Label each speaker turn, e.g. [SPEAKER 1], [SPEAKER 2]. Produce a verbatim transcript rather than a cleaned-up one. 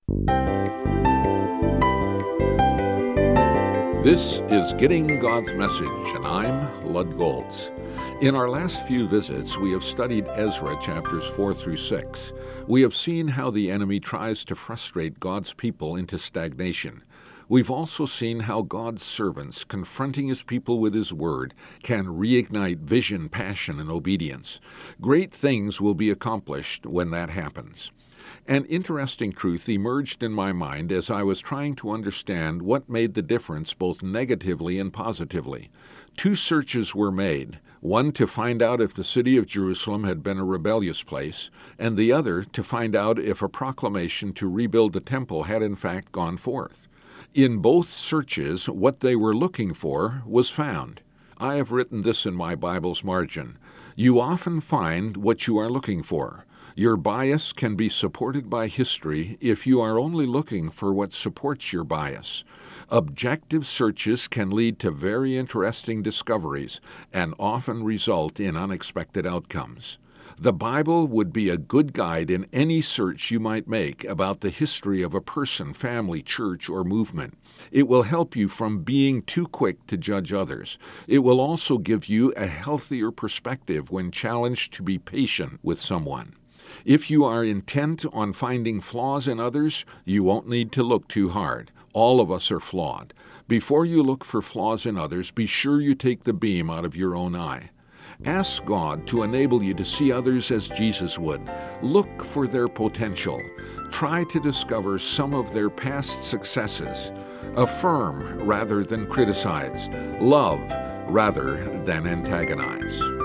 [SPEAKER 1] This is Getting God's Message, and I'm Lud Goltz. In our last few visits, we have studied Ezra chapters four through six. We have seen how the enemy tries to frustrate God's people into stagnation. We've also seen how God's servants, confronting his people with his word, can reignite vision, passion, and obedience. Great things will be accomplished when that happens. An interesting truth emerged in my mind as I was trying to understand what made the difference both negatively and positively. Two searches were made, one to find out if the city of Jerusalem had been a rebellious place, and the other to find out if a proclamation to rebuild the temple had in fact gone forth. In both searches, what they were looking for was found. I have written this in my Bible's margin. You often find what you are looking for. Your bias can be supported by history if you are only looking for what supports your bias. Objective searches can lead to very interesting discoveries and often result in unexpected outcomes. The Bible would be a good guide in any search you might make about the history of a person, family, church, or movement. It will help you from being too quick to judge others. It will also give you a healthier perspective when challenged to be patient with someone. If you are intent on finding flaws in others, you won't need to look too hard. All of us are flawed. Before you look for flaws in others, be sure you take the beam out of your own eye. Ask God to enable you to see others as Jesus would. Look for their potential. Try to discover some of their past successes. Affirm rather than criticize. Love rather than antagonize.